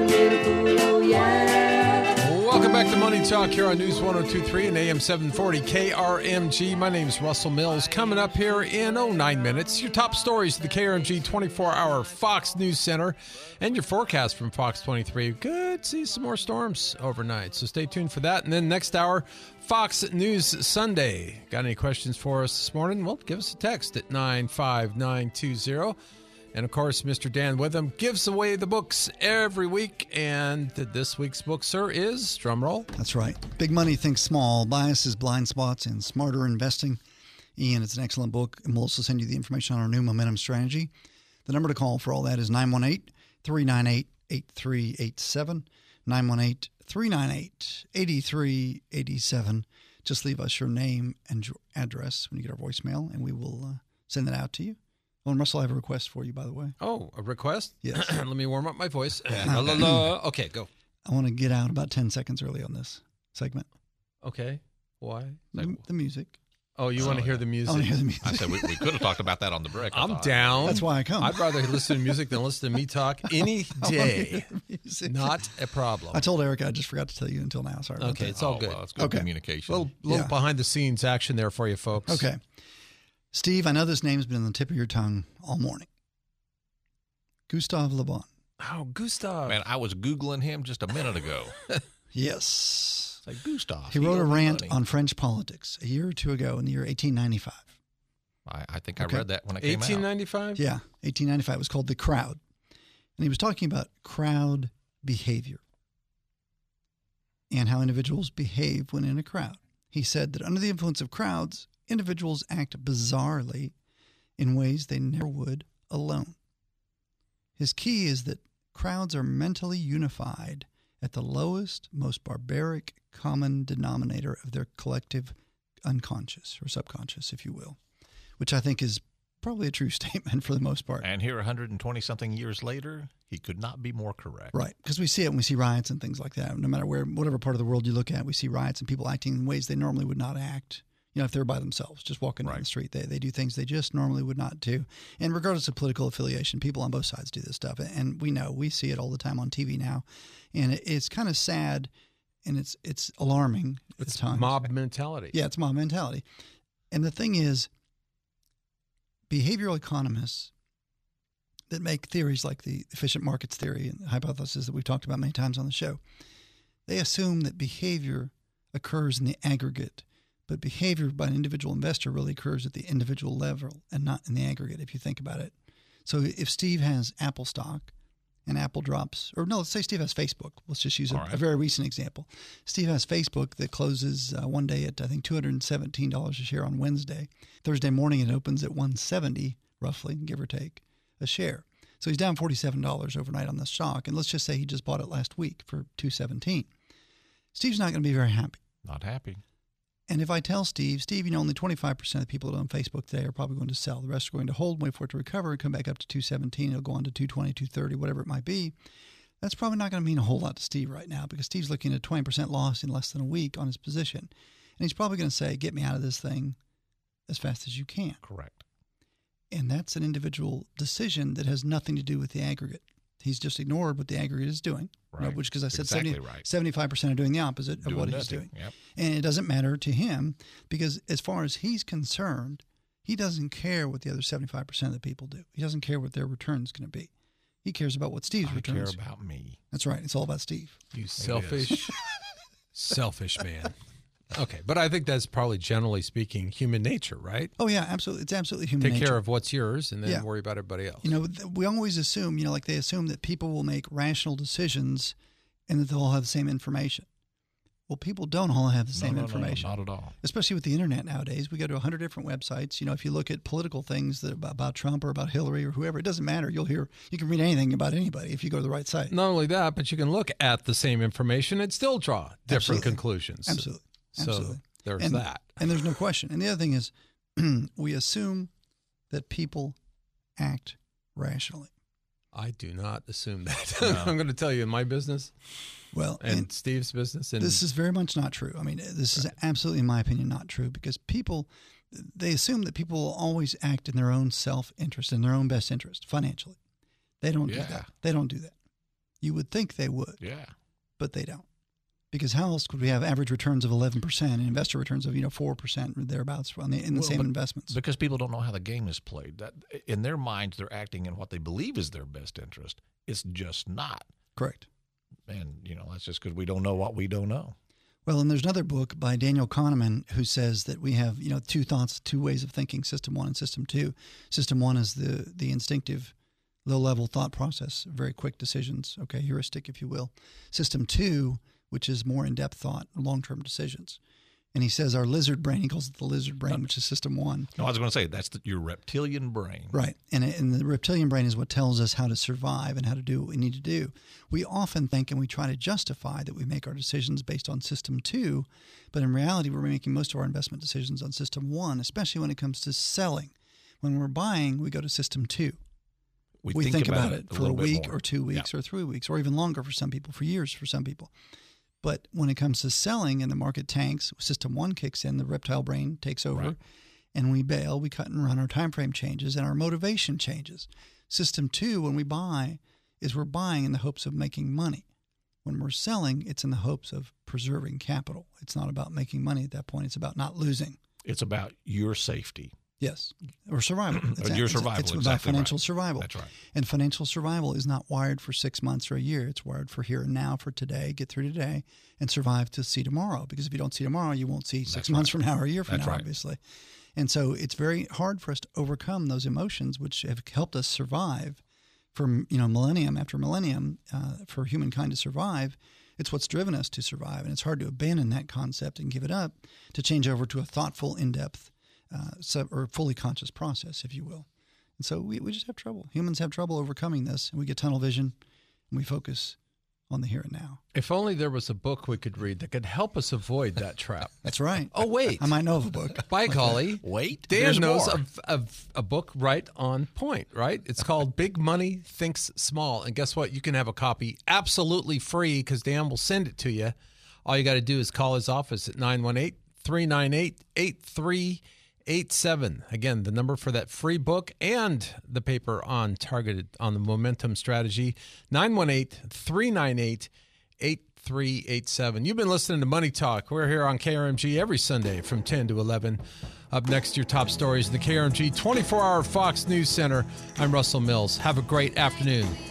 Speaker 2: Welcome back to Money Talk here on News one oh two point three and A M seven forty K R M G. My name's Russell Mills. Coming up here in oh nine minutes, your top stories of the K R M G twenty-four hour Fox News Center and your forecast from Fox twenty-three. Good, see some more storms overnight, so stay tuned for that. And then next hour, Fox News Sunday. Got any questions for us this morning? Well, give us a text at nine five nine two zero. And, of course, Mister Dan Witham gives away the books every week. And this week's book, sir, is, drumroll.
Speaker 3: That's right. Big Money Thinks Small, Biases, Blind Spots, and Smarter Investing. Ian, it's an excellent book, and we'll also send you the information on our new momentum strategy. The number to call for all that is nine one eight, three nine eight, eight three eight seven, nine one eight, three nine eight, eight three eight seven. Just leave us your name and your address when you get our voicemail, and we will uh, send that out to you. Oh, and Russell, I have a request for you, by the way.
Speaker 2: Oh, a request?
Speaker 3: Yes.
Speaker 2: Let me warm up my voice. Okay, go.
Speaker 3: I want to get out about ten seconds early on this segment.
Speaker 2: Okay. Why?
Speaker 3: The, the music.
Speaker 2: Oh, you
Speaker 4: Oh,
Speaker 2: want to hear
Speaker 4: yeah.
Speaker 2: the
Speaker 3: I
Speaker 2: music?
Speaker 3: want to hear the music.
Speaker 4: I said we, we could have talked about that on the break. I
Speaker 2: I'm
Speaker 4: thought.
Speaker 2: down.
Speaker 3: That's why I come.
Speaker 2: I'd rather listen to music than listen to me talk any
Speaker 3: I wanna hear
Speaker 2: day.
Speaker 3: the music.
Speaker 2: Not a problem.
Speaker 3: I told Erica I just forgot to tell you until now. Sorry about
Speaker 2: Okay,
Speaker 3: that.
Speaker 2: it's all
Speaker 4: Oh,
Speaker 2: good.
Speaker 4: well, it's good
Speaker 3: Okay.
Speaker 4: communication.
Speaker 2: little little
Speaker 3: Yeah.
Speaker 2: behind the scenes action there for you folks.
Speaker 3: Okay. Steve, I know this name's been on the tip of your tongue all morning. Gustave Le Bon.
Speaker 2: Oh, Gustav.
Speaker 4: Man, I was Googling him just a minute ago.
Speaker 3: Yes.
Speaker 4: It's like, Gustav.
Speaker 3: He wrote a
Speaker 4: owed me
Speaker 3: rant
Speaker 4: money.
Speaker 3: on French politics a year or two ago in the year eighteen ninety-five.
Speaker 4: I, I think
Speaker 3: Okay.
Speaker 4: I read that when it came
Speaker 2: eighteen
Speaker 4: out.
Speaker 2: ninety-five?
Speaker 3: Yeah, eighteen ninety-five. It was called The Crowd. And he was talking about crowd behavior and how individuals behave when in a crowd. He said that under the influence of crowds, individuals act bizarrely in ways they never would alone. His key is that crowds are mentally unified at the lowest, most barbaric common denominator of their collective unconscious or subconscious, if you will, which I think is probably a true statement for the most part.
Speaker 4: And here, one hundred twenty something years later, he could not be more correct.
Speaker 3: Right, because we see it when we see riots and things like that. No matter where, whatever part of the world you look at, we see riots and people acting in ways they normally would not act. You know, if they're by themselves, just walking down
Speaker 4: Right.
Speaker 3: the street, they they do things they just normally would not do. And regardless of political affiliation, people on both sides do this stuff. And we know, we see it all the time on T V now. And it, it's kind of sad and it's it's alarming at
Speaker 2: It's
Speaker 3: times.
Speaker 2: mob mentality.
Speaker 3: Yeah, it's mob mentality. And the thing is, behavioral economists that make theories like the efficient markets theory and hypothesis that we've talked about many times on the show, they assume that behavior occurs in the aggregate, but behavior by an individual investor really occurs at the individual level and not in the aggregate, if you think about it. So if Steve has Apple stock and Apple drops, or no, let's say Steve has Facebook. Let's just use a,
Speaker 4: All right.
Speaker 3: a very recent example. Steve has Facebook that closes uh, one day at, I think, two hundred seventeen dollars a share on Wednesday. Thursday morning, it opens at one hundred seventy dollars, roughly, give or take, a share. So he's down forty-seven dollars overnight on the stock. And let's just say he just bought it last week for two hundred seventeen dollars. Steve's not going to be very happy.
Speaker 4: Not happy.
Speaker 3: And if I tell Steve, Steve, you know, only twenty-five percent of the people on Facebook today are probably going to sell. The rest are going to hold, wait for it to recover, and come back up to two seventeen. It'll go on to two twenty, two thirty, whatever it might be. That's probably not going to mean a whole lot to Steve right now, because Steve's looking at a twenty percent loss in less than a week on his position. And he's probably going to say, get me out of this thing as fast as you can.
Speaker 4: Correct.
Speaker 3: And that's an individual decision that has nothing to do with the aggregate. He's just ignored what the aggregate is doing,
Speaker 4: right.
Speaker 3: you know, which, because I said
Speaker 4: exactly
Speaker 3: seventy,
Speaker 4: right.
Speaker 3: seventy-five percent are doing the opposite of
Speaker 4: doing
Speaker 3: what
Speaker 4: nothing.
Speaker 3: he's doing.
Speaker 4: Yep.
Speaker 3: And it doesn't matter to him, because as far as he's concerned, he doesn't care what the other seventy-five percent of the people do. He doesn't care what their return is going to be. He cares about what Steve's
Speaker 4: I
Speaker 3: returns.
Speaker 4: care about me.
Speaker 3: That's right. It's all about Steve.
Speaker 2: You selfish, selfish man. Okay, but I think that's probably, generally speaking, human nature, right?
Speaker 3: Oh, yeah, absolutely. It's absolutely human
Speaker 2: Take
Speaker 3: nature.
Speaker 2: care of what's yours and then
Speaker 3: Yeah.
Speaker 2: worry about everybody else.
Speaker 3: You know, th- we always assume, you know, like they assume that people will make rational decisions and that they'll all have the same information. Well, people don't all have the same
Speaker 4: no, no,
Speaker 3: information.
Speaker 4: No, not at all.
Speaker 3: Especially with the internet nowadays. We go to a hundred different websites. You know, if you look at political things that about, about Trump or about Hillary or whoever, it doesn't matter. You'll hear, you can read anything about anybody if you go to the right site.
Speaker 2: Not only that, but you can look at the same information and still draw different
Speaker 3: Absolutely.
Speaker 2: conclusions.
Speaker 3: Absolutely. Absolutely.
Speaker 2: So there's
Speaker 3: and,
Speaker 2: that.
Speaker 3: And there's no question. And the other thing is, we assume that people act rationally.
Speaker 2: I do not assume that.
Speaker 4: No.
Speaker 2: I'm going to tell you, in my business
Speaker 3: Well,
Speaker 2: and,
Speaker 3: and
Speaker 2: Steve's business. And
Speaker 3: this is very much not true. I mean, this is absolutely, in my opinion, not true, because people, they assume that people will always act in their own self-interest, in their own best interest, financially. They don't
Speaker 4: Yeah.
Speaker 3: do that. They don't do that. You would think they would,
Speaker 4: Yeah.
Speaker 3: but they don't. Because how else could we have average returns of eleven percent and investor returns of, you know, four percent or thereabouts on the, in the
Speaker 4: Well,
Speaker 3: same
Speaker 4: but-
Speaker 3: investments?
Speaker 4: Because people don't know how the game is played. That in their minds, they're acting in what they believe is their best interest. It's just not.
Speaker 3: Correct.
Speaker 4: And, you know, that's just because we don't know what we don't know.
Speaker 3: Well, and there's another book by Daniel Kahneman who says that we have, you know, two thoughts, two ways of thinking, system one and system two. System one is the the instinctive, low-level thought process, very quick decisions, okay, heuristic, if you will. System two, which is more in-depth thought, long-term decisions. And he says our lizard brain, he calls it the lizard brain, which is system one.
Speaker 4: No, I was going to say, that's the, your reptilian brain.
Speaker 3: Right. And, and the reptilian brain is what tells us how to survive and how to do what we need to do. We often think and we try to justify that we make our decisions based on system two, but in reality, we're making most of our investment decisions on system one, especially when it comes to selling. When we're buying, we go to system two.
Speaker 4: We,
Speaker 3: We think, about, it
Speaker 4: a
Speaker 3: for a
Speaker 4: little bit
Speaker 3: week
Speaker 4: more.
Speaker 3: or two weeks
Speaker 4: Yeah.
Speaker 3: or three weeks or even longer for some people, for years for some people. But when it comes to selling and the market tanks, system one kicks in, the reptile brain takes over,
Speaker 4: Right.
Speaker 3: and we bail, we cut and run, our time frame changes, and our motivation changes. System two, when we buy, is we're buying in the hopes of making money. When we're selling, it's in the hopes of preserving capital. It's not about making money at that point. It's about not losing.
Speaker 4: It's about your safety.
Speaker 3: Yes, or survival. It's,
Speaker 4: Or your
Speaker 3: it's-
Speaker 4: survival,
Speaker 3: It's about
Speaker 4: exactly
Speaker 3: financial
Speaker 4: right.
Speaker 3: survival.
Speaker 4: That's right.
Speaker 3: And financial survival is not wired for six months or a year. It's wired for here and now, for today, get through today, and survive to see tomorrow. Because if you don't see tomorrow, you won't see six
Speaker 4: That's
Speaker 3: months
Speaker 4: right.
Speaker 3: from now or a year from
Speaker 4: That's
Speaker 3: now,
Speaker 4: right.
Speaker 3: obviously. And so it's very hard for us to overcome those emotions, which have helped us survive for, you know, millennium after millennium, uh, for humankind to survive. It's what's driven us to survive. And it's hard to abandon that concept and give it up to change over to a thoughtful, in-depth, uh, sub, or fully conscious process, if you will. And so we, we just have trouble. Humans have trouble overcoming this. And we get tunnel vision and we focus on the here and now.
Speaker 2: If only there was a book we could read that could help us avoid that trap.
Speaker 3: That's right.
Speaker 2: Oh, wait.
Speaker 3: I might know of a book.
Speaker 2: By golly.
Speaker 4: Wait,
Speaker 2: Dan
Speaker 4: there's
Speaker 2: knows
Speaker 4: more.
Speaker 2: of, of a book right on point, right? It's called Big Money Thinks Small. And guess what? You can have a copy absolutely free because Dan will send it to you. All you got to do is call his office at nine one eight, three nine eight, eight three eight seven. Again, the number for that free book and the paper on targeted on the momentum strategy, nine one eight, three nine eight, eight three eight seven. You've been listening to Money Talk. We're here on K R M G every Sunday from ten to eleven. Up next, your top stories in the K R M G twenty-four hour Fox News Center. I'm Russell Mills. Have a great afternoon.